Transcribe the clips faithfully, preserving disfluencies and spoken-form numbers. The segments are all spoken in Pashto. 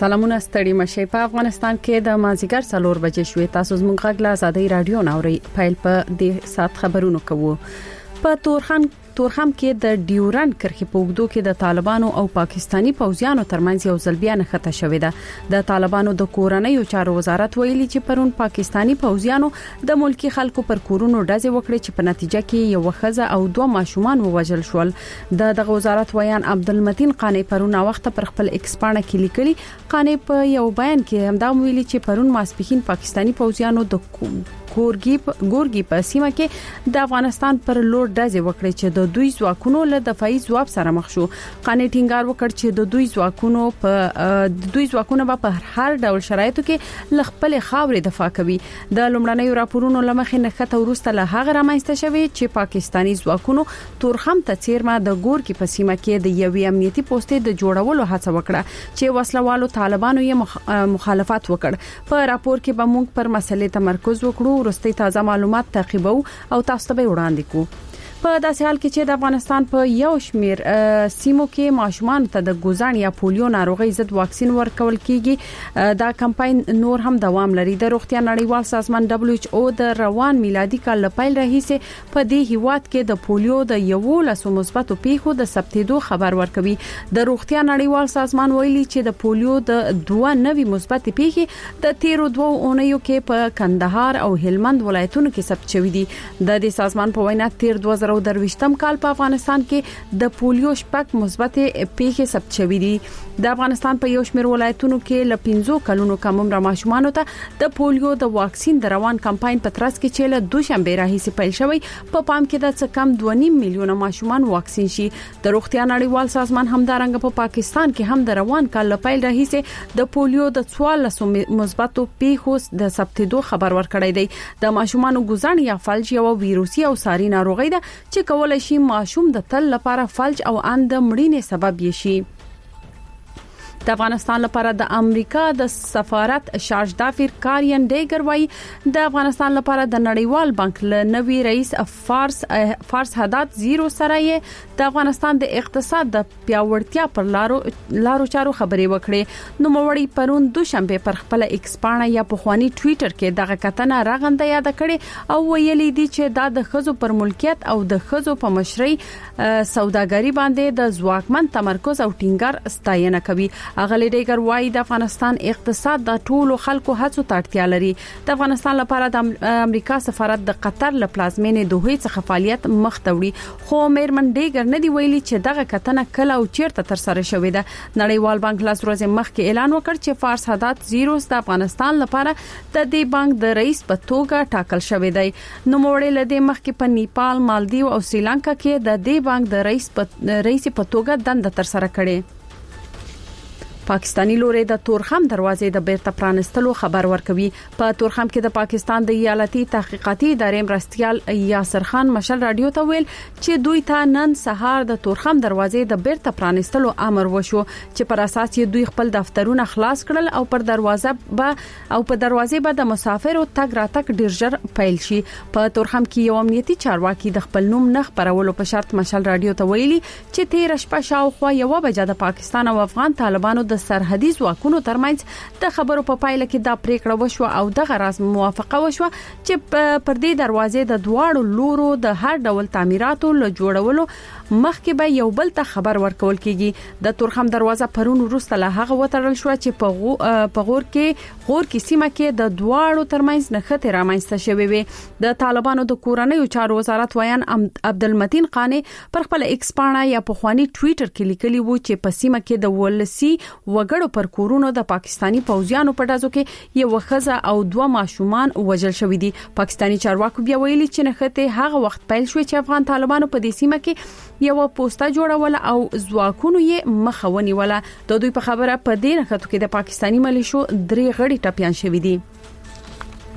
سلامونه ستړي مشه په افغانستان کې د مازیګر څلور بجې شوې تاسو زموږ غږ له آزادۍ رادیو ناوړي فایل په دې سات خبرونو کوو په تورخم تورخم کې د ډیورن کرخي په وګدو کې د طالبانو او پاکستانی پوځیانو ترمنځ یو ځل بیا نښته شوې ده د طالبانو د کورنۍ چارو وزارت ویلي چې پرون پاکستانی پوځیانو د ملکی خلکو پر کورونو ډزې وکړې چې په نتیجه کې یو خزه او دوه ماشومان ووژل شول د دغه وزارت ویان عبدالمتین قانی پرون وخت پر خپل ایکس پاڼه کې لیکلي قانی په یو بیان کې همدا ویلي چې پرون ماسپخین پاکستانی پوځیانو د ګورګي ګورګي په سیمه کې د افغانستان پر لور ډزې وکړې چې د دوی ځواکونو له دفاعي ځواب سره مخ شو قانی ټینګار وکړ چې د دوی ځواکونو په د دوی ځواکونو په هر ډول شرایطو کې ل خپل خاورې دفاع کوي د لومړنیو راپورونو لمخې نښته ورسته له هغه رامنځته شوی چې پاکستانی ځواکونو تورخم ته چیرما د ګورګي په سیمه کې د یوې امنیتي پوسټې د جوړولو هڅه وکړه چې وسلوالو طالبانو یې مخالفت وکړ په راپور کې به موږ پر مسلې تمرکز وکړو ورستي تازه معلومات تعقیبو او تاسو ته وړاندې کوو په داسې حال کې چې د افغانستان په یو شمیر سیمو کې ماشومان ته د ګوزان یا پولیو ناروغي ضد واکسین ورکول کیږي دا کمپاین نور هم دوام لري د روغتیا نړیوال سازمان دبليو ایچ او د روان میلادي کال لپاره راهیسه په دې هیواد کې د پولیو د یو لسو مثبتو پیښو د ثبتېدو خبر ورکوي د روغتیا نړیوال سازمان ویلي چې د پولیو د دوه نوي مثبت پیښې د تیرو دوه اونیو کې په کندهار او هلمند ولایتونو کې ثبت شوې دي د دې سازمان په وینا تیر دوه زره او درويشتم کال په افغانستان کې د پولیو شپږ مثبت پیښې ثبت شوې دي د افغانستان په یو شمېر ولایتونو کې ل پنځو کلونو کم عمر ماشومانو ته د پولیو د واکسین د روان کمپاین په ترڅ کې چې له دوشنبه راهیسې پیل شوی په پام کې د څه کم دوه نیم میلیونه ماشومان واکسین شي د روغتیا نړیوال سازمان همدارنګه په پاکستان کې هم د روان کال پیل راهیسې د پولیو د څوارلس مثبت پیښو د ثبتېدو خبر ورکړی دی د ماشومانو ګوزان یا فلج یو ویروسي او ساري ناروغي ده چې کولای شي ماشوم د تل لپاره فلج او اند مړینې سبب شي د افغانستان لپاره د امریکا د سفارت شارج دافیر کارین ډیګر وای د افغانستان لپاره د نړیوال بانک له نوي رئیس فارس فارس حداد زیرو سره د افغانستان د اقتصاد د پیاوړتیا پر لارو لارو چارو خبرې وکړې نو موړی پرون دوشنبه پر خپل ایکس پاڼه یا په خواني ټوئیټر کې دغه کتنه راغنده یاد کړي او ویلي دي چې دا د خزو پر ملکیت او د خزو په مشرۍ سوداګری باندې د ځواکمن تمرکز او ټینګار ستاینه کوي اغلی ډیګر وای د افغانستان اقتصاد د ټولو خلکو هڅو ته اړتیا لري د افغانستان لپاره د امریکا سفارت د قطر له پلازمینې دوه څخه فعالیت مخ ته وړي خو میرمن ډیګر نه دی ویلي چې دغه کتنه کله او چیرته تر سره شوې ده نړیوال بانک لاس ورځې مخکې اعلان وکړ چې فارس حداد زیرو د افغانستان لپاره د دې بانک د رئیس په توګه ټاکل شوی دی نو موړې لدې مخکې په نیپال مالدیو او سریلانکا کې د دې بانک د رئیس په رئیس په توګه دنده تر سره کړې پاکستانی لوري د تورخم دروازې د بیرته پرانستلو خبر ورکوي په تورخم کې د پاکستان د ایالتي تحقیقاتي ادارې مرستيال یاسر خان مشل رادیو ته ویل چې دوی ته نن سهار د تورخم دروازې د بیرته پرانستلو امر وشو چې پر اساس یې دوی خپل دفترونه خلاص کړل او پر دروازه به او په دروازې به د مسافرو تګ راتګ ډیر ژر پیل شي په تورخم کې یو امنیتي چارواکي د خپل نوم نه خبرولو په شرط مشل رادیو ته ویلي چې تیر شپه شاوخوا یو بجې د پاکستان او افغان طالبانو د سرحدي ځواکونو ترمنځ د خبرو په پایله کې دا پریکړه وشو او د غرض موافقه وشو چې پر دې دروازې د دواړو لورو د هر ډول تعمیراتو له جوړولو مخکې به یو بل ته خبر ورکول کیږي د تورخم دروازه پرون وروسته له هغه وترل شو چې په غور کې غور کې سیمه کې د دواړو ترمنځ نښته رامنځته شوې وي د طالبانو د کورنۍ چارو وزارت ویان عبدالمتین قانی پر خپل ایکس پاڼه یا په خواني ټوئیټر کې لیکلي وو چې په سیمه کې د ولسی وګړو پر کورونو د پاکستانی پوځیانو په ډزو کې یو خزه او دوه ماشومان وژل شوې دي پاکستانی چارواکو بیا ویلي چې نښته هغه وخت پیل شو چې افغان طالبانو په دې سیمه کې یو پوسټه جوړول او ځواکونو یې مخاوني ولا د دوی په خبره په دې نښته کې د پاکستانی ملیشو درې غړي ټپيان شوې دي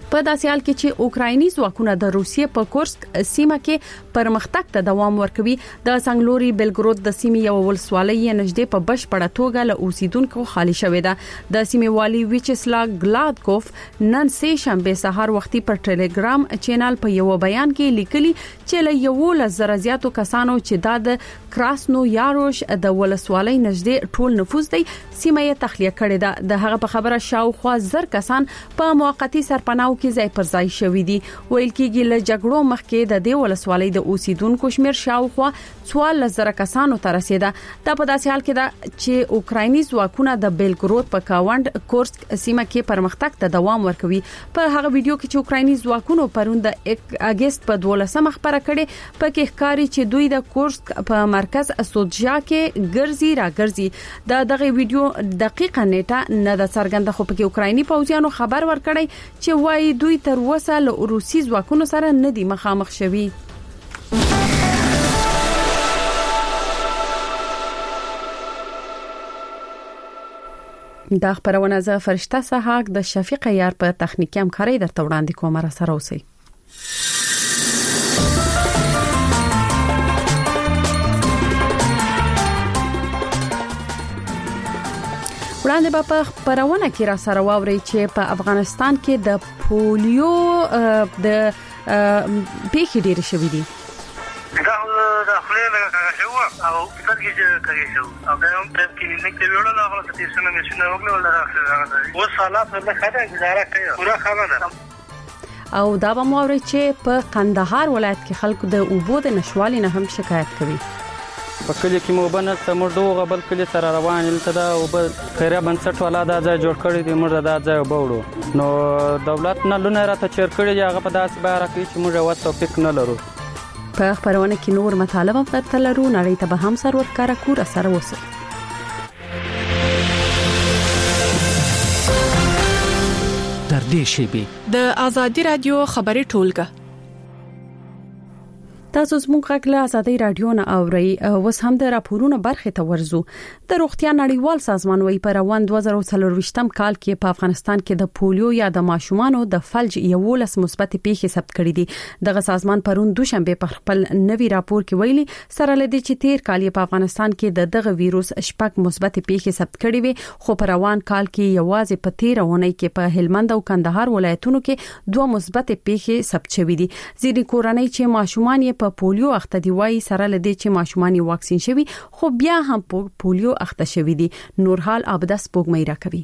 په داسې حال کې چې اوکرایني ځواکونه د روسیې په کورسک سیمه کې پرمختګ ته دوام ورکوي د سنگلوري بلګرود د سیمې یو ولسوالۍ نږدې په بشپړه توګه له اوسیدونکو خالی شوې ده د سیمې والي ویچسلا ګلادکوف نن سه شنبه سهار وختي پر ټلګرام چینل په یو بیان کې لیکلي چې له یو لزر زیاتو کسانو چې د کراسنو یاروش د ولسوالۍ نږدې ټول نفوذ دی سیمه یې تخلیه کړې ده د هغه په خبره شاوخوا زر کسان په موقتی سرپناو کې ځای پر ځای شوې دي ویل کېږي له جګړو مخکې د دې ولسوالۍ د اوسیدونکو شمیر شاوخوا څوارلس زره کسانو ته رسیده دا په داسې حال کې ده چې اوکرایني ځواکونه د بیلګرود په کاوند کورسک سیمه کې پرمختګ ته دوام ورکوي په هغه ویډیو کې چې اوکرایني ځواکونو پرون د اگست په دولسمه خبره کړې پکې ښکاري چې دوی د کورسک په مرکز سودجا کې ګرځي را ګرځي دا دغه ویډیو دقیقه نیټه نه د څرګنده خو پکې اوکرایني پوځیانو خبر ورکړی چې وايي دوی تر اوسه له روسي ځواکونو سره نه دي مخامخ شوي دا خبرونه ز فرشته سحاق د شفیق یار په تخنیکی همکاري درته وړاندې کوم را سره اوسئ وړاندې به په خبرونه کې را سره واوري چې په افغانستان کې د پولیو د پیښې ډېرې شوې دي دا د خپل لږه شو او څنګه چې کوي شو او دا هم په کې نه کې ویل نه غواړم چې څنګه مې شنو وکړل ولا راځي و سالات له خدای گزاره کوي پورا خبره او دا به موري چې په قندهار ولایت کې خلکو د اوبو د نشوالي نه هم شکایت کوي په کلی کې مو بنه تمر دوغه بل کلی سره روان لته دا او بل خیره بنسټ ولا دا ځای جوړ کړی دی موږ دا ځای وبوړو نو دولت نه لونه راته چیر کړی هغه په داس بار کې چې موږ وڅ توفیق نه لرو په خبرونه کې نور مطالبه پرته لرو نړۍ ته به هم سر ورکاره کور اثر وسه در دې شی د ازادي رادیو خبري ټولګه تاسو زموږ غږ ازادي رادیو نه اوري اوس هم د راپورونو برخه ته ورزو د روغتیا نړیوال سازمان وی پر روان دوه زره څلرويشتم کال کې په افغانستان کې د پولیو یا د ماشومانو د فلج یو لس مثبت پیښې ثبت کړې دي دغه سازمان پرون دوشنبه په خپل نوي راپور کې ویلي سره لدی چې تیر کال په افغانستان کې د دغه وایروس شپږ مثبت پیښې ثبت کړې وي خو په روان کال کې یوازې په تیر اونۍ کې په هلمند او کندهار ولایتونو کې دوه مثبت پیښې ثبت شوې دي ځینې کورنۍ چې ماشومان په پولیو اخته دی وای سره لدی چې ماشومان واکسین شوي خو بیا هم پولیو اخته شوي دي نورحال عبدس پوګمې راکوي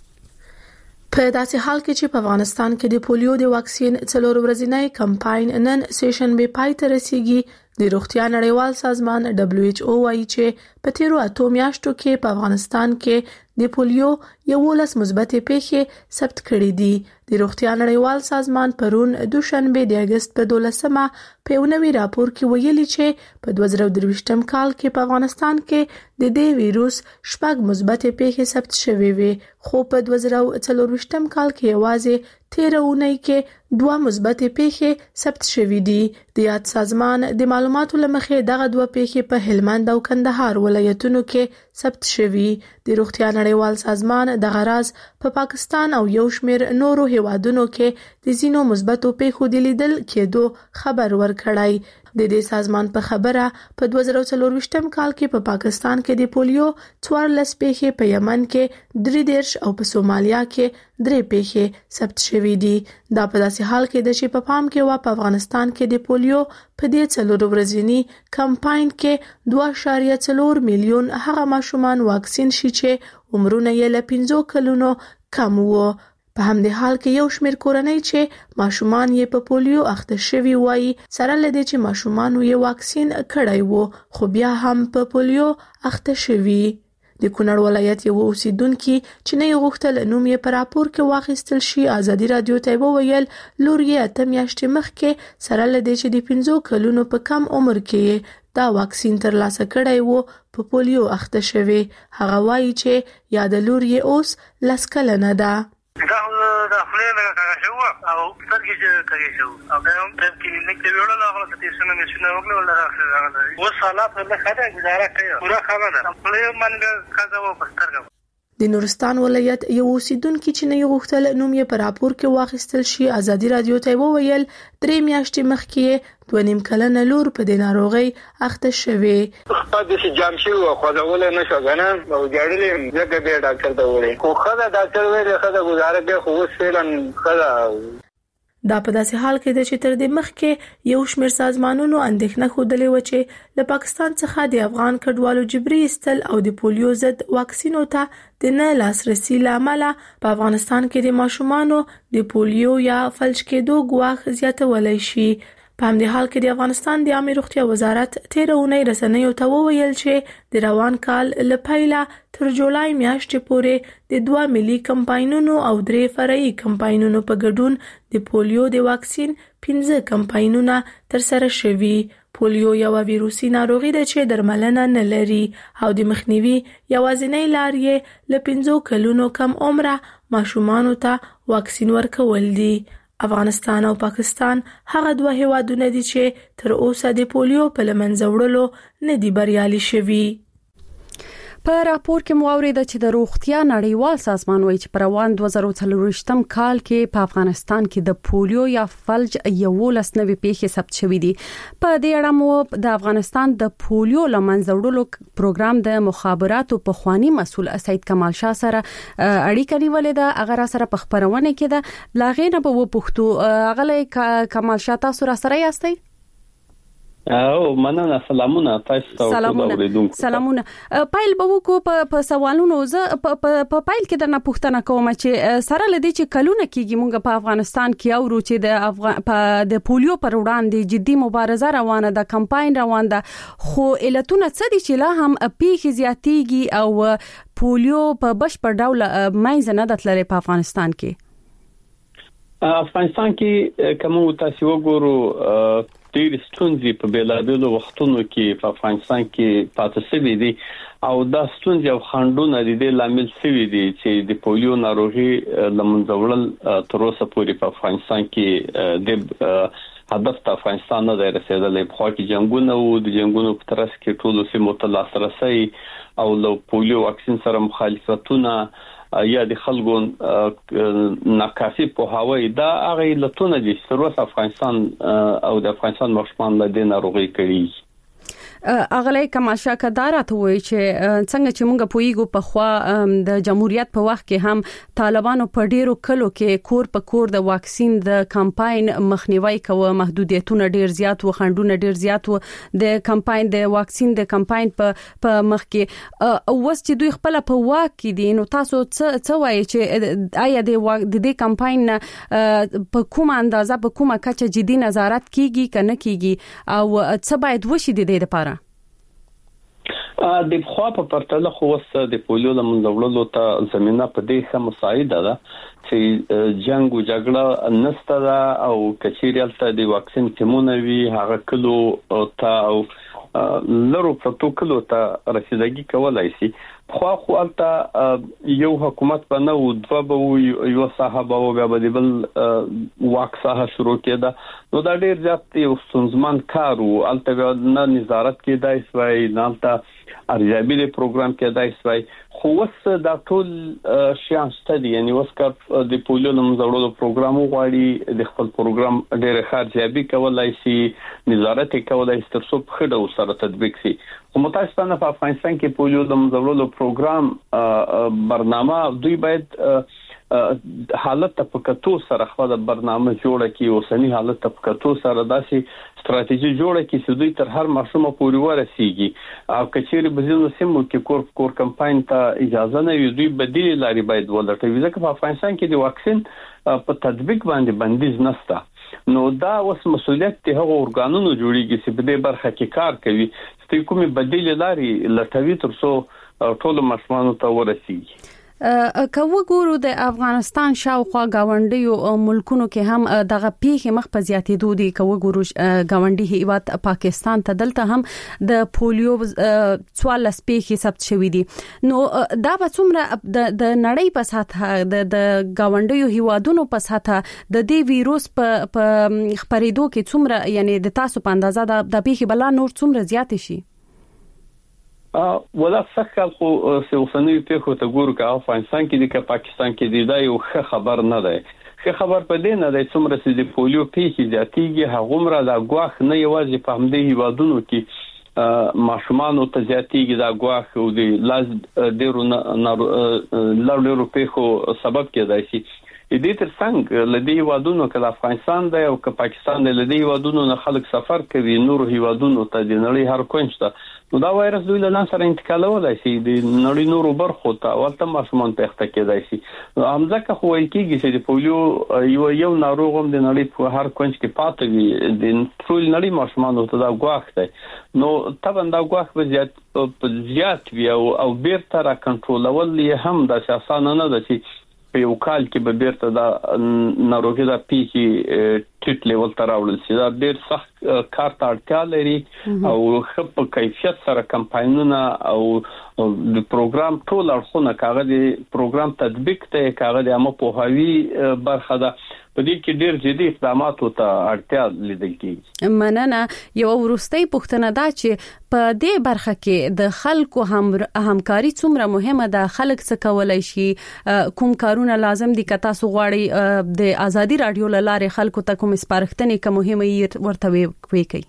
په داسې حال کې چې په افغانستان کې د پولیو د واکسین څلور ورځنی کمپاین نن سیشن به پای ته رسیدي د روغتیا نړیوال سازمان دبليو ایچ او وايي چې په تیرو اتو میاشتو کې په افغانستان کې د پولیو یو لس مثبت پیښې ثبت کړې دي د روغتیا نړیوال سازمان پرون دوشنبه د اگست په دولسمه په نوي راپور کې ویلي چې په دوه زره درویشتم کال کې په افغانستان کې د دې وایروس شپږ مثبت پیښې ثبت شوې وي خو په دوه زره څلرويشتم کال کې یوازې تیر اونۍ کې دوه مثبت پیښې ثبت شوې دي د یاد سازمان د معلوماتو لمخې دغه دوه پیښې په هلمند او کندهار ولایتونو کې ثبت شوې د روغتیا نړیوال سازمان د غراز په پا پاکستان او یو شمېر نورو هیوادونو کې د زینو مثبتو پیښو د لیدل کېدو خبر ورکړی د دې سازمان په خبره په دوه زره څلرويشتم کال کې په پا پاکستان کې د پولیو څوارلس پیښې په یمن کې درې دیرش او په سومالیا کې درې پیښې ثبت شوې دي دا په داسې حال کې د چې په پام کې و په افغانستان کې د پولیو په دې څلور ورځنی کمپاین کې دوه اعشاریه څلور میلیون هغه ماشومان واکسین شي چې عمرونه یې له پنځو کلونو کم وو په همدې حال کې یو شمېر کورنۍ چې ماشومان یې په پولیو اخته شوي وایي سره لدی چې ماشومان یې واکسین کړی وو خو بیا هم په پولیو اخته شوي د کونړ ولایت یو اوسیدونکو چې نه غوښتل نوم یې په راپور کې واخیستل شي ازادي رادیو ته وویل لور یې اته میاشتې مخکې سره لدی چې د پنځو کلونو په کم عمر کې دا واکسین ترلاسه کړی وو په پولیو اخته شوی هغه وایي چې یاد لور یې اوس لس کلنه ده دا د خپل لږه شو او څنګه چې کوي شو او دا هم په کې نه کې ویل نه غواړم چې څنګه مې شنو وکړل ولا راځي و سالات له خدای گزاره کوي پورا خبره خپل منګه کاځو پسترګو د نورستان ولایت یو اوسیدونکو چې نه غوښتل نوم یې په راپور کې واخیستل شي ازادي رادیو ته وویل درې میاشتې مخکې دوه نیم کلنه لور په د ناروغي اخته شوې. خپل د جام شي او خوځول نه شو غنه او جوړلې ځکه به ډاکټر ته وړي خو خدای ډاکټر ویل خدای گزاره به خو فعلا خدای دا په داسې حال کې د چې تر دې مخکې یو شمېر سازمانونو اندېښنه خوده و چې له پاکستان څخه د افغان کډوالو جبري استل او د پولیو ضد واکسینو ته د نه لاسرسي لامل په افغانستان کې د ماشومانو د پولیو یا فلج کېدو ګواښ زیاتولای شي. په همدې حال کې د افغانستان د عامه روغتیا وزارت تیره اونۍ رسنیو ته وویل چې د روان کال له پیله تر جولای میاشتې پورې د دوه ملي کمپاینونو او درې فرعي کمپاینونو په ګډون د پولیو د واکسین پنځه کمپاینونه تر سره شوي. پولیو یو ویروسي ناروغي ده چې درملنه نه لري او د مخنیوي یوازینۍ لار یې له پنځو کلونو کم عمره ماشومانو ته واکسین ورکول دي. افغانستان او پاکستان هغه دوه هیوادونه دي چې تر اوسه د پولیو په لمنځه وړلو نه دي بریالي شوي. په راپور کې مو اوریده چې د روغتیا نړیوال سازمان وایي چې په روان دوه زره څلورویشتم کال کې په افغانستان کې د پولیو یا فلج یولس نوي پیښې ثبت شوې دي. په دې اړه مو د افغانستان د پولیو لمنځه وړلو پروګرام د مخابراتو په خواني مسول سید کمال شاه سره اړیکه نیولې ده. هغه سره په خبرونه کې ده لاغې نه په پښتو هغه کمال شاه تاسو را سره یاستئ؟ او مننه سلامونه تاسو ته سلامونه سلامونه پایل به وکړو په سوالونو زه په پایل کې درنه پوښتنه کوم چې سره لدی چې کلونه کېږي مونږ په افغانستان کې اورو چې د افغان د پولیو پر وړاندې جدي مبارزه روانه ده کمپاین روان ده خو علتونه څه دي چې لا هم پیښې زیاتېږي او پولیو په بشپړ ډول مایز نه دتلره په افغانستان کې افغانستان کې کوم تاسو وګورو ډېر ستونزې په بیلابېلو وختونو کې په افغانستان کې پاتې شوې دي او دا ستونزې او خنډونه د دې لامل شوي دي چې د پولیو ناروغي لمنځه وړل تر اوسه پورې په افغانستان کې د هدف ته افغانستان نه رسیدلی. په خو کې جنگونه او د جنگونو په ترڅ کې ټول سیمو ته لاسرسي او له پولیو واکسین سره مخالفتونه یا د خلکو ناکافي په هواي دا هغه لټونه دي چې افغانستان او د افغانستان مشمول له دې ناروغي کړي. اغلی کمال شاه کدارات وایي چې څنګه چې مونږ پویګو په خوا د جمهوریت په وخت کې هم طالبانو په ډیرو کلو کې کور په کور د واکسین د کمپاین مخنیوي کوي محدودیتونه ډیر زیات و خنډونه ډیر زیات و د کمپاین د واکسین د کمپاین په په مخ کې او وس چې دوی خپل په واک کې دي نو تاسو څه څه وایي چې آیا د دې کمپاین په کومه اندازه په کومه کچه جدي نظارت کیږي کنه کیږي او څه باید وشي د دې لپاره؟ د خوا په پرتله خو وس د پولیو لمنځه وړلو ته زمينه په دې سم مساعده ده چې جنگ او جګړه نسته ده او کچېریالته د واکسین ټیمونه وی هغه کلو ته او لرو پروتوکول ته رسیدګي کولای شي. خو خو البته یو حکومت په نو دوه به یو صاحب او بیا به بل واکسه شروع کېده نو دا ډیر زیات یو ستونزمن کار او البته نه نظارت کېدای شوی نه البته ارزیابي د پروګرام کېدای شوی خو وس دا ټول شیان ستدي یعنی وس کا د پولیو لمنځه وړلو پروګرام غواړي د خپل پروګرام ډیر ارزیابي کولای شي نظارت کولای شي تر څو په خډو سره تطبیق شي. خو متاسفانه په افغانستان کې پولیو لمنځه وړلو پروګرام برنامه دوی باید حالت په کتو سره خپل برنامه جوړه کی او سنی حالت په کتو سره داسې ستراتیژي جوړه کی چې دوی تر هر ماشومه پورې ورسیږي او کچېری بزینو سیمو کې کور کور کمپاین ته اجازه نه وي دوی بدیل لاري باید ولټوي ځکه په افغانستان کې د واکسین په تطبیق باندې بندیز نشته نو دا اوس مسولیت ته هغه ارګانونو جوړیږي چې په دې برخه کې کار کوي چې کومه بدیل لاري لټوي تر څو ټول ماشومان ته ورسیږي. که وګورو د افغانستان شاوخوا گاونډیو ملکونو کې هم دغه پیښې مخ په زیاتېدو دي که وګورو گاونډي هیواد پاکستان ته دلته هم د پولیو څوارلس پیښې ثبت شوې دي نو دا به څومره د نړۍ په سطح د گاونډیو هیوادونو په سطح د دې ویروس په خپرېدو کې څومره یعنی د تاسو په اندازه د پیښې بلا نور څومره زیات شي؟ ولا څخه خو سوسنوي په خو ته ګورو که افغانستان کې د پاکستان کې دی دا یو ښه خبر نه دی. ښه خبر په دې نه دی څومره چې د پولیو پیښې زیاتېږي هغومره د ګواښ نه یوازې په همدې هیوادونو کې ماشومانو ته زیاتېږي دا ګواښ او د لاس ډېرو لړلو پیښو سبب کېدای شي. دې تر څنګ لدی هیوادونو کې افغانستان دی او که پاکستان دی لدی هیوادونو نه خلک سفر کوي نور هیوادونو ته د نړۍ هر کونج ته نو دا وایرس دوی له لاس سره انتقالولای شي د نړۍ نورو برخو ته ورته ماشومان پېښته کېدای شي. نو همځکه خو وایي کېږي چې د پولیو یو یو ناروغ هم د نړۍ په هر کونج کې پاتې وي د ټول نړۍ ماشومانو ته دا ګواښ دی نو طبعا دا ګواښ به زیات زیات وي او بیرته را کنټرولول یې هم د اسانه نه ده چې په یو کال کې به بیرته دا ناروغي دا پیښې ټیټ لیول ته راوړل شي. دا ډېر سخت کار ته اړتیا لري او ښه په کیفیت سره کمپاینونه او د پروګرام ټول اړخونه کاغه د پروګرام تطبیق ته کاغه د عامه پوهاوی برخه ده په دې کې ډېر جدي اقداماتو ته اړتیا لیدل کېږي. مننه. یو ورستۍ پوښتنه ده چې په دې برخه کې د خلکو هم همکاري څومره مهمه ده. خلک څه کولای شي کوم کارونه لازم دي که تاسو غواړئ د ازادي رادیو لاره خلکو ته کوم سپارښتنې کوم مهمه ورته وی کوي؟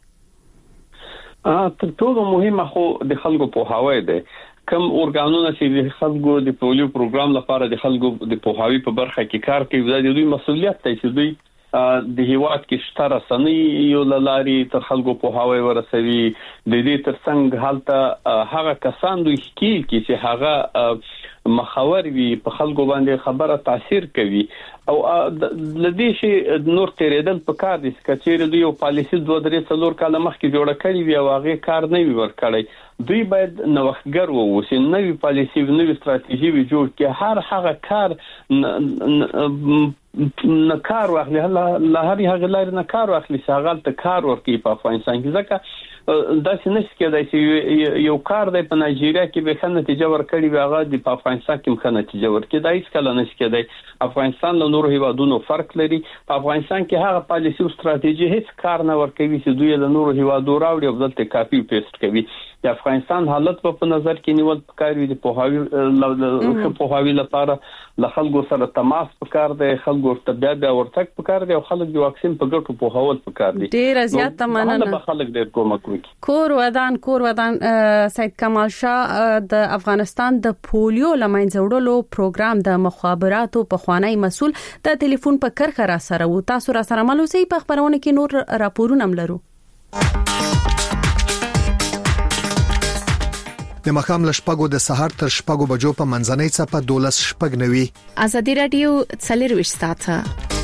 تر ټولو مهمه خو د خلکو پوهاوی دی. کم ارګانونه چې د خلکو د پولیو پروګرام لپاره د خلکو د پوهاوی په برخه کې کار کوي دا د دوی مسؤلیت دی چې دوی د هیواد کې شته رسنۍ یو لاري تر خلکو پوهاوی ورسوي. د دې ترڅنګ حالته هغه کسان دوی کې چې هغه مخاور وي په خلکو باندې خبره تاثیر کوي او لدې شي نور تیرېدل په کار دي چې چیرې دوی یو پالیسي دوه درې څلور کال مخکې جوړه کړې وي او هغه کار نه وي ورکړی دوی باید نوښتګر ووسي نوې پالیسي نوې ستراتیژي وي جوړ کړي هر هغه کار نه کار واخلي له هر هغه لارې نه کار واخلي چې هغه ته کار ورکړي په افغانستان کې ځکه دا څنګه کېدای چې یو کار دی په نایجیریا کې به ښه نتیجه ورکړي وي هغه د افغانستان کې ښه نتیجه ورکړي دا هیڅ کله نشي کېدای. افغانستان له نورو هیوادونو فرق لري. په افغانستان کې هغه پالیسي او ستراتیژي هیڅ کار نه ورکوي چې دوی له نورو هیوادونو راوړي او دلته کاپي پیسټ کوي. د افغانستان حالت په نظر کې نیول پکار وي د پوهاوی پوهاوی لپاره له خلکو سره تماس پکار دی خلکو ته بیا بیا ورتګ پکار دی او خلک د واکسین په ګټو پوهاول پکار دي. ډیر زیات مننه. خلک ډیر کومک کوي. کور ودان کور ودان سید کمال شاه د افغانستان د پولیو لمنځه وړلو پروګرام د مخابراتو په خوانی مسول د ټلیفون په کرخه را سره و تاسو را سره ملوسي په خبرونه کې نور راپورونه ملرو. د مخام لشپګو د سحر تر شپګو بجو په منځنۍ څپه دولس شپګ نوي. ازادي رادیو څلور وشتاته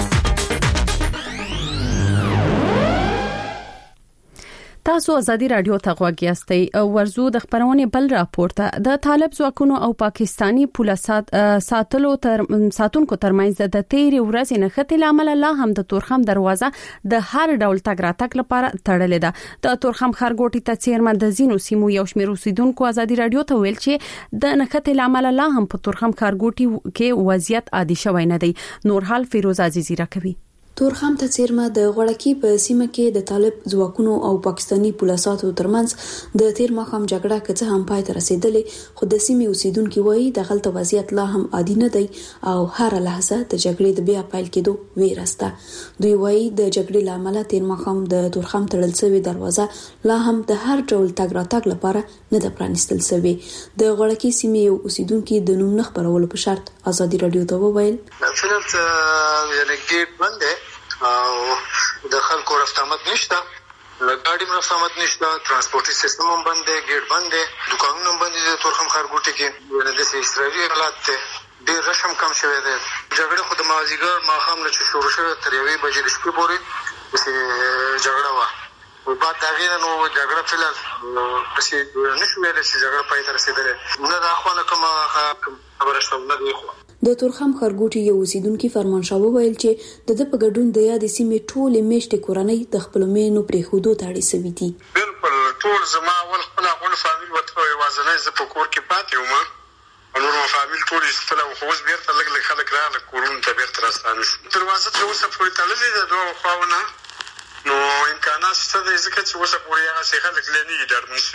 تاسو ازادي رادیو ته غوږ یاستئ. ورزو د خبرونه بل راپورته د طالب ځواکونو او پاکستانی پولیسات ساتلو تر ساتونکو ترمنځ د تیرې ورځې نه ختی لامل لا هم د تورخم دروازه د هر ډول تګ راتګ لپاره تړلې ده. د تورخم خارګوټي ته چیرمن د زینو سیمو یو شمېر اوسیدونکو ازادي رادیو ته ویل چې د نختی لامل لا هم په تورخم خارګوټي کې وضعیت عادي شوی نه دی. نور حال فیروز عزیزی راکوي. تورخم ته چیرمه د غړکی په سیمه کې د طالب ځواکونو او پاکستانی پولیساتو ترمنځ د تیر ماښام جګړه کڅه هم پای ته رسیدلې خو د سیمې اوسیدونکو وایي د غلط وضعیت لا هم عادي نه دی او هر لحظه د جګړې د بیا پیل کېدو ویرسته. دوی وایي د جګړې لامل تیر ماښام د تورخم تړل شوی دروازه لا هم د هر ډول تګ راتګ لپاره نه د پرانستل شوی. د غړکی سیمې اوسیدونکو د نوم نه خبرولو په شرط ازادي رادیو ته وویل فلمت یعنی ګیټ بنده او د خلکو رفت آمد نشته ګاډي رفت آمد نشته ترانسپورتي سیستم هم بند دی ګیټ بند دی دکانونه هم بند دي د تورخم خارګوټي کې یعنی د استراحتي حالات ته ډېر رشم کم شوی دی. جګړه خو د مازیګر ماښام نه چې شروع شوه تر یوې بجې د شپې پورې جګړه وه او بعد د هغې نه نو جګړه فلحال پسې نه شو ویلی چې جګړه پای ته رسېدلې نه د اخوا نه کومه خبره شته نه د اخوا. د تورخم خارګوټي یو اوسیدونکو فرمانشاه وویل چې د د په ګډون د یادې سیمې ټولې میشتې کورنۍ د خپل مینو پرې خودو ته اړې سوي دي. بالکل ټول زما اول خپل خپل فامیل وته یوازې زه په کور کې پاتې وم نور فامیل ټول استله خو اوس بیرته لګ لګ خلک راغله کورونو ته بیرته راستانه شو. دروازه ته اوسه پورې تړلې ده دوه خواونه نو امکانات شته دي ځکه چې اوسه پورې هغه څه خلک لنی ډارمن شوي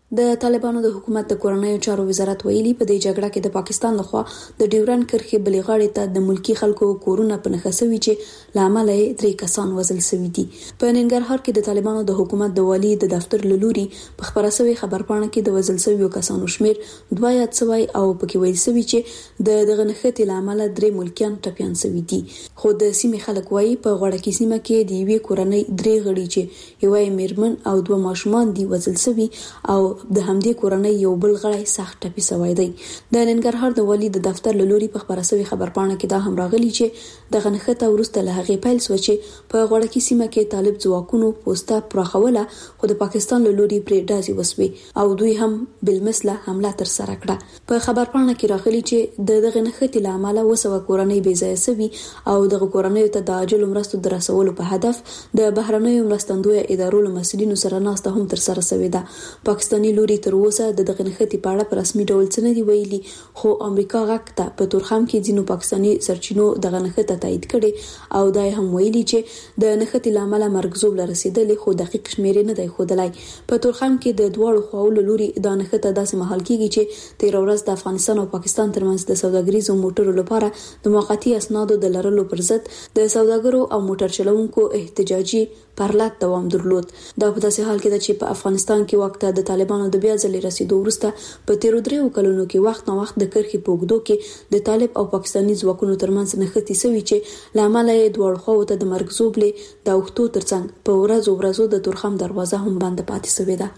د طالبانو د حکومت د کورنیو چارو وزارت ویلي په دې جګړه کې د پاکستان لخوا د ډیورن کرښې بلې غاړې ته د ملکی خلکو کورونه په نخښوي چې لامل یې درې کسان وژل شوي دي. په ننګرهار کې د طالبانو د حکومت د والی د دفتر لوري په خبره شوی خبرپاڼه کې د وژل شویو کسانو شمیر دوه یاد شوی او پکې ویل شوی چې د دغه نښتې لامل درې ملکیان ټپيان شوي دي. خو د سیمې خلک وایي په غوړکي سیمه کې د یوې کورنۍ درې غړي چې یو یې میرمن او دوه ماشومان دي وژل شوي او د همدې کورنۍ یو بل غړی سخت ټپي شوی دی. د ننګرهار د والی د دفتر لوري په خبره شوی خبرپاڼه کې دا هم راغلی چې د غنښت ورسته له هغې پیل شو چې په غوړکي سیمه کې طالب ځواکونو پوسټه پراخوله خو د پاکستان لوري پرې ډازې وسوي او دوی هم بلمسله حمله تر سره کړه. په خبرپاڼه کې راغلی چې د دغه غنښت لامل وسوه کورنۍ بې ځای شوي او د کورنۍ ته د عاجل مرستو د رسولو په هدف د بهرنیو مرستندوی ادارو له مسؤلینو سره ناسته هم تر سره شوې ده. پاکستاني لوري تر اوسه د دغه نښتې په اړه په رسمي ډول څه نه دی ویلي خو امریکا غږ ته په تورخم کې ځینو پاکستاني سرچینو دغه نښته تایید کړي او دا هم ویلي چې د نښتې لامل مرګ زوب لرسیدلې خو دقیق شمیر نه دی ښودلای. په تورخم کې د دواړو خواو لوري د نښته داسې مهال کېږي چې تیر ورځ د افغانستان او پاکستان ترمنځ د سوداګریزو موټرو لپاره د موقتی اسنادو د لرلو پر ضد د سوداګرو او موټر چلوونکو احتجاجي پرلط دوام درلود. دا په داسې حال کې ده چې په افغانستان کې وخت د طالبانو د بیا ځلې رسیدو وروسته په تیرو دریو کلونو کې وخت نه وخت د کرښې په اوږدو کې د طالب او پاکستاني ځواکونو ترمنځ نښتې شوي چې لامل یې دواړو خواو ته د مرګ زوبلې د اوښتو ترڅنګ په ورځو ورځو د تورخم دروازه هم بنده پاتې شوې ده.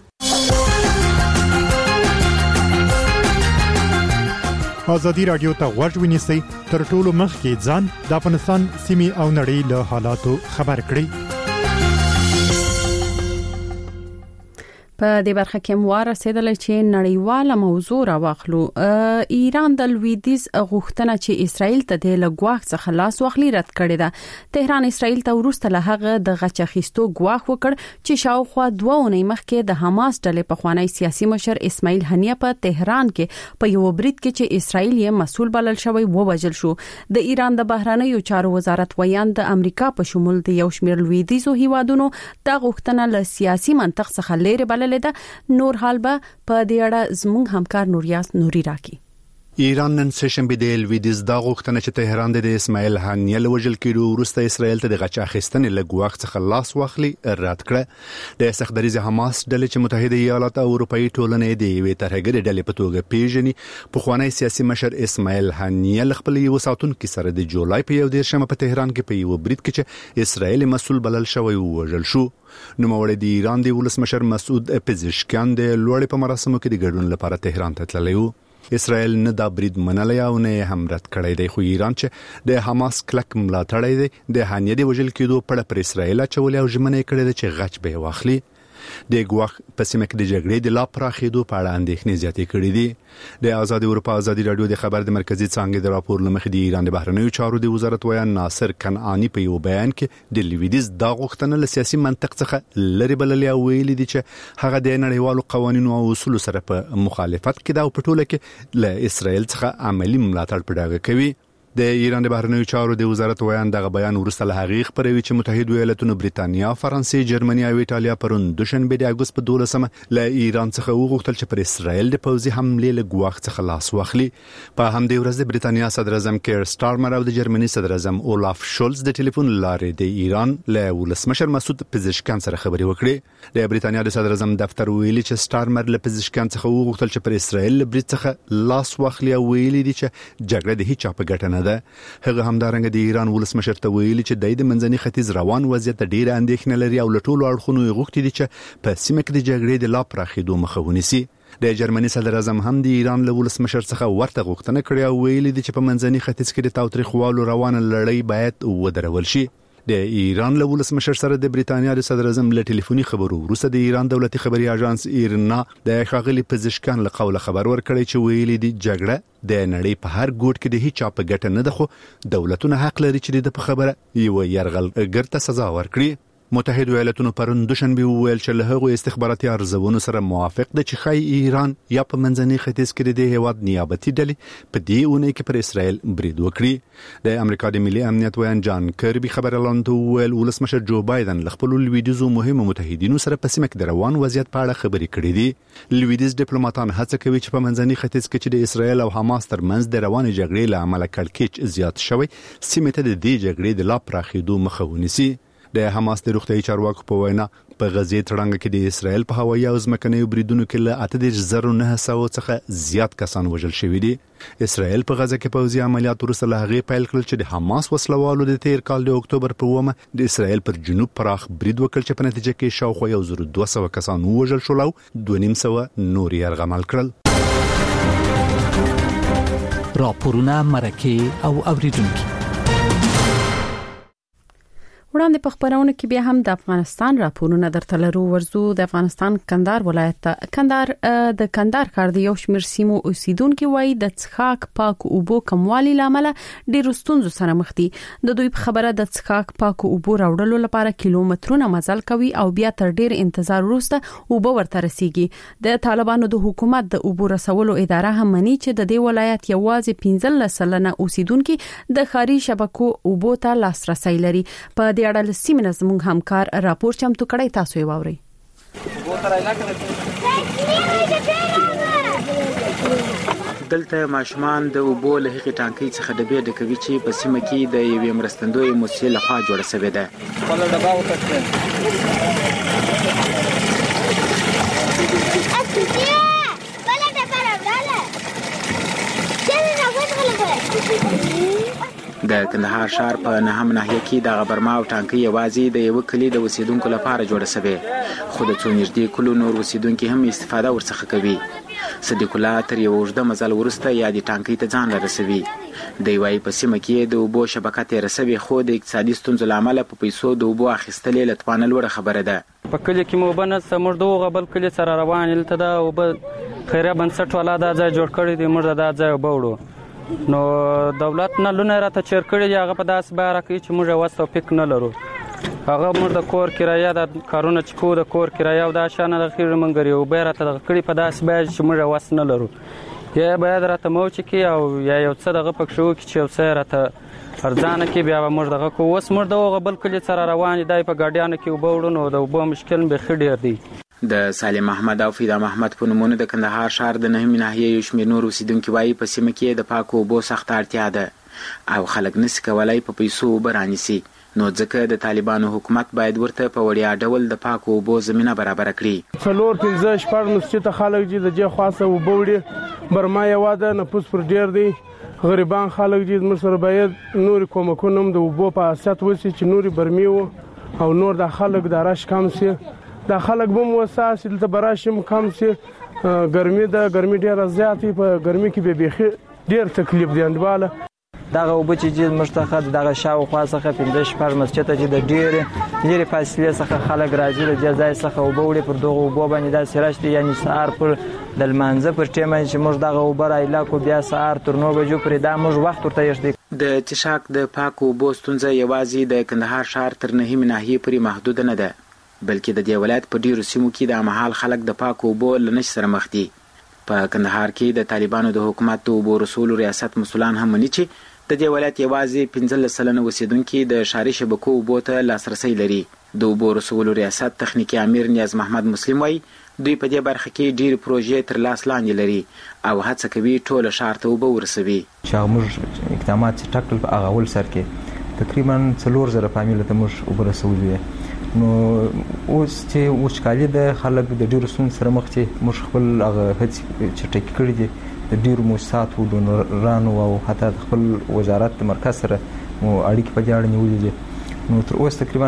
ازادي رادیو ته غوږ ونیسئ تر ټولو مخکې ځان د افغانستان سیمې او نړۍ له حالاتو خبر کړئ. په دې برخه کې موار رسیدل چې نړیواله موضوع راوخلو. ایران د لویدیز غوښتنه چې اسرائیل ته د لګواخ څخه لاس واخلي رد کړې ده. تهران اسرائیل ته ورسته له هغه د غچخیستو ګواښ وکړ چې شاوخوا دوه اونۍ مخکې د حماس ډلې په خوانی سیاسي مشر اسماعیل هنیه په تهران کې په یو برید کې چې اسرائیل یې مسؤل بلل شوی ووجل شو. د ایران د بهرنیو چارو وزارت ویان د امریکا په شمول د یو شمېر لویدیزو هیوادونو د غوښتنه له سیاسي منطق څخه لري بلل ده. نور حال به په دې اړه زموږ همکار نوریاس نوري راکي. ایران نن سشنبه د لویدیز دا غوښتنه چې تهران د اسماعیل هنیه لوجل کېدو وروسته اسرائیل ته د غچ اخیستنې لګواخ څخه لاس واخلي رد کړه. د سختدریز حماس ډلې چې متحده ایالات او اروپאי ټولنې د یوې ترهګرې ډلې په توګه پیژني په خوانی سیاسي مشر اسماعیل هنیه خپل یو ساتونکو سره د جولای په یو دیرشمه په تهران کې په یو برید کې چې اسرائیل مسؤل بلل شوی ووژل شو. نوموړی د ایران د ولسمشر مسعود پزشکیان د لوړې په مراسمو کې د ګډون لپاره تهران ته تللی و. اسرائیل نه دا برید منلی او نه هم رد کړی دی خو ایران چې د حماس کلک ملاتړی دی د هنیه د وژل کېدو په اړه پر اسرائیل اچولې او ژمنه کړې ده چې غچ به واخلي. د ګواخ په سیمه کې د جګړې د لا پراخېدو په اړه اندېښنې زیاتې کړې دي. د آزاد اروپا ازادي رادیو د خبر د مرکزی څانګې د راپور لمخې د ایران د بهرنیو چارو د وزارت ویان ناصر کنعانی په یو بیان کې د لویدیز دا غوښتنه له سیاسي منطق څخه لري بللې او ویلي دي چې هغه د نړیوالو قوانینو او اصولو سره په مخالفت کې دا او په ټوله کې له اسرائیل څخه عملی ملاتړ پړاګه کوي. د ایران د بهرنیو چارو د وزارت ویان دغه بیان ورسته له هغې خبروي چې متحده ایالاتونو برېټانیا، فرانسې، جرمني او ایټالیا پرون دوشنبه د اګوست په دولسمه له ایران څخه وغوښتل چې پر اسرائیل د پوځي حملې له ګواښ څخه لاس واخلي. په همدې ورځ د برېټانیا صدر اعظم کیر سټارمر او د جرمني صدر اعظم اولاف شولز د ټلیفون لارې د ایران له ولسمشر مسعود پزشکیان سره خبرې وکړې. د برېټانیا د صدر اعظم دفتر ویلي چې سټارمر له پزشکیان څخه وغوښتل چې پر اسرائیل له برید څخه لاس واخلي او ویلي دي چې جګړه د هیڅ چا په ګټه نه ده. هغه همدارنګه د ایران ولسمشر ته ویلي چې د منځني ختیځ روان وضعیت ډیره اندېښنه لري او له ټولو اړخونو یې غوښتي دي چې په سیمه کې د جګړې د لا پراخېدو مخه ونیسي. د جرمني صدر اعظم هم د ایران له ولسمشر څخه ورته غوښتنه کړې او ویلي دي چې په منځني ختیځ کې د تاوتریخوالو روانه لړۍ باید ودرول شي. د ایران له ولسمشر سره د برېټانیا د صدر اعظم له ټلیفوني خبرو وروسته د ایران دولتي خبري اژانس ایرنا د ښاغلي پزشکیان له قوله خبر ورکړی چې ویلي دي جګړه د نړۍ په هر ګوټ کې د هیڅ چا په ګټه نه ده خو دولتونه حق لري چې د په خبره یو يرغلګر ته سزا ورکړي. متحده ایالاتونو پرون دوشنبه ویل چې له هغو استخباراتي ارزونو سره موافق ده چې خای ایران یا په منځني ختیځ کې د هیواد نیابتي ډلې په دې اونۍ کې پر اسرائیل برید وکړي. د امریکا د ملي امنیت ویان جان کربي خبر اعلان ویل ولسمشر جو بایدن له خپل لویدیزو مهمو متحدینو سره په سیمه کې د روان وضعیت په اړه خبرې کړې دي. لویدیز ډیپلوماټان هڅه کوي چې په منځني ختیځ کې چې د اسرائیل او حماس ترمنځ د روانې جګړې له امله کړکېچ زیات شوی سیمه ته د دې جګړې د لا پراخېدو مخه ونیسي. د حماس د روغتیايي چارواکو په وینا په غزې تړنګ کې د اسرائیل په هوایي او ځمکنیو بریدونو کې له اته دېرش زره نه سوه څخه زیات کسان وژل شوي دي. اسرائیل په غزه کې پوځي عملیات وروسته له هغې پیل کړل چې د حماس وسلوالو د تیر کال د اکتوبر په اوومه د اسرائیل پر جنوب پراخ برید وکړ چې په نتیجه کې شاوخوا یو زر دوه سوه کسان ووژل شول او دوه نیم سوه نور یې یرغمل کړل. راپورونه مرکه او اوریدونکو وړاندې په خبرونه کې بیا هم د افغانستان راپورونه درته لرو. ورزو د افغانستان کندهار ولایت کندهار د کندهار ښار د یو شمېر سیمو اوسیدونکو وایي د څښاک پاک اوبو کموالي لامل ډېر ستونزو سره مخ دي. د دوی په خبره د څښاک پاک اوبو راوړلو لپاره کیلومترونه مزل کوي او بیا تر ډېر انتظار وروسته اوبه ورته رسیږي. د طالبانو د حکومت د اوبو رسولو اداره هم مني چې د دې ولایت یوازې پنځلس سلنه اوسیدونکو د ښاري شبکو اوبو ته لاسرسي لري. په دې اړه لسیمه زموږ همکار راپور چمتو کړی، تاسو یې واورئ. دلته ماشومان د اوبو له هغې ټانکۍ څخه ډبې ډکوي چې په سیمه کې د یوې مرستندویې موسسې لخوا جوړه شوې ده. د کندهار ښار په نهم ناحیه کې د غبرما او ټانکۍ یوازې د یو کلی د اوسیدونکو لپاره جوړه شوې، خو د څو نږدې کلو نور اوسیدونکو هم استفاده ورڅخه کوي. صدیق الله تر یو اوږده مزل وروسته یا د ټانکۍ ته ځان رسوي. دی وايي په سیمه کې د اوبو شبکه تېره شوې، خو د اقتصادي ستونزو له امله په پیسو د اوبو اخیستل یې له توانه لوړه خبره ده. په کلي کې مو اوبه نشته، موږ د هغه بل کلي سره روان یو، دلته د اوبه خیریه بنسټ والا دا ځای جوړ کړی دی، موږ دا ځای اوبه وړو. نو دولت نه لونه راته چیر کړی دی، هغه په داسې بیه راکوي چې موږ وس توفیق نه لرو. هغه موږ د کور کرایه د کارونه چې کوو د کور کرایه او دا شانه د خیر منګر یو بیه راته دغه کړي په داسې بیه چې موږ وس نه لرو. یا باید راته موچ کی او یا یو څه دغه پکښ وکړي چې یو څه راته ارزانه کې بیا موږ دغه کوو. اوس موږ د هغه بل کلي سره روان دی په ګاډیانو کې اوبه وړو، نو د اوبو مشکل بیخي ډېر دی. د سالم احمد او فیدا محمد په نومونو د کندهار ښار د نهمې ناحیې یو شمېر نور اوسیدونکي وایي په سیمه کې د پاکو اوبو سخته اړتیا ده او خلک نسي کولی په پیسو اوبه رانیسي، نو ځکه د طالبانو حکومت باید ورته په وړیا ډول د پاکو اوبو زمینه برابره کړي. څلور پنځه شپږ نسچې ته خلک چې د دې خواڅه اوبه وړي، برما یوه ده، نفوس پر ډېر دی، غریبان خلک چې زموږ سره باید نورې کومکونه هم د اوبو په حیثیت وشي چې نورې برمې و او نور د خلک د رش کم سي، دا خلک به مو وساسي دلته براشي هم کم سي. ګرمي ده، ګرمي ډېره زیاتې، په ګرمي کې به بیخي ډېر تکلیف دی انډواله. دغه اوبه چې جز مشتخص دغه شاوخوا څخه پنځه شپږ مسجد ته چې د ډېرې لرې فاصلې څخه خلک راځي له دې ځای څخه اوبه وړي، پر دغه اوبو باندې داسې رش دی، یعنې سهار پر د لمانځه پر ټیمه چې موږ دغه اوبه رایله کړو، بیا سهار تر نو بجو پورې دا موږ وخت ورته ایږدي. د څښاک د پاکو اوبو ستونزه یوازې د کندهار ښار تر نهمې ناحیې پورې محدوده نه ده، بلکې د دې ولایت په ډیرو سیمو کې د مهال خلک د پاکو اوبو له نشت سره مخ دي. په کندهار کې د طالبانو د حکومت د اوبو رسولو ریاست مسؤلان هم مني چې د دې ولایت یوازې پنځلس سلنه اوسیدونکي د ښاري شبکو اوبو ته لاسرسی لري. د اوبو رسولو ریاست تخنیکي امیر نیاز محمد مسلم وایي دوی په دې برخه کې ډېرې پروژې تر لاس لاندې لري او هڅه کوي ټوله ښار ته اوبه ورسوي. چې هغه موږ اقدامات چې ټاکل په هغه اول سر کې تقریبا څلور زره فامیلو ته موږ اوبه رسولي دي. نو اوس چې وچکالي د خلک د ډېرو ستونزو سره مخ چې موږ خپل هغه هڅې چټکې کړي دي د ډېرو مؤسساتو ډونرانو او حتی د خپل وزارت د مرکز سره مو اړیکې په دې اړه نیولې دي. نو تر اوسه تقریبا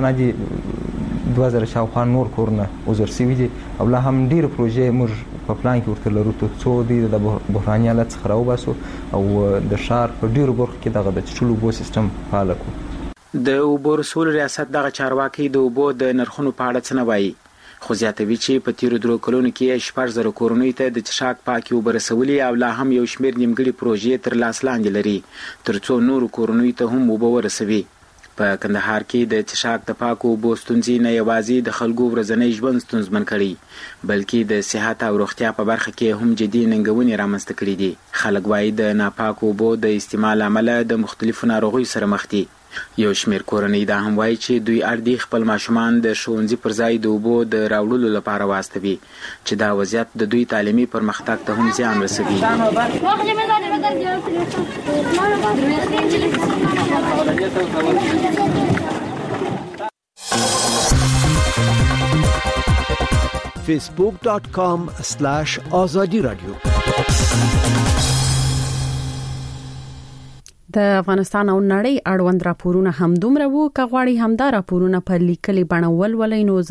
عادي دوه زره شاوخوا نور کورونه وزر شوي دي او لا هم ډېرې پروژې موږ په پلان کې ورته لرو تر څو دوی د بحراني حالت څخه راوباسو او د ښار په ډېرو برخو کې دغه د څښلو اوبو سیستم فعال کړو. د اوبو رسول ریاست دغه چارواکي د اوبو د نرخونو په اړه څه نه وایي، خو زیاتوي چې په تیرو درو کلونو کې شپږ زره کورنیو ته د څښاک پاکې اوبه رسولي او لا هم یو شمېر نیمګړې پروژې تر لاس لاندې لري تر څو نورو کورنیو ته هم اوبه ورسوي. په کندهار کې د چشاک د پاکو اوبو ستونزې نه یوازې د خلکو ورځنی ژوند ستونزمن کړي بلکې د صحت او روغتیا په برخه کې هم جدي ننګونې رامنځته کړي دي. خلک وایي د ناپاکو اوبو د استعمال امله د مختلفو ناروغیو سره مخ دي. یو شمېر کورنۍ دا هم وایي چې دوی اړ دي خپل ماشومان د ښوونځي پر ځای د اوبو د راوړلو لپاره واستوي چې دا وضعیت د دوی تعلیمي پرمختګ ته هم زیان رسوي. facebook dot com slash azadi radio. د افغانستان او نړۍ اړوند راپورونه هم دومره وو، که غواړئ همدا راپورونه په لیکلي بڼه ولولئ نو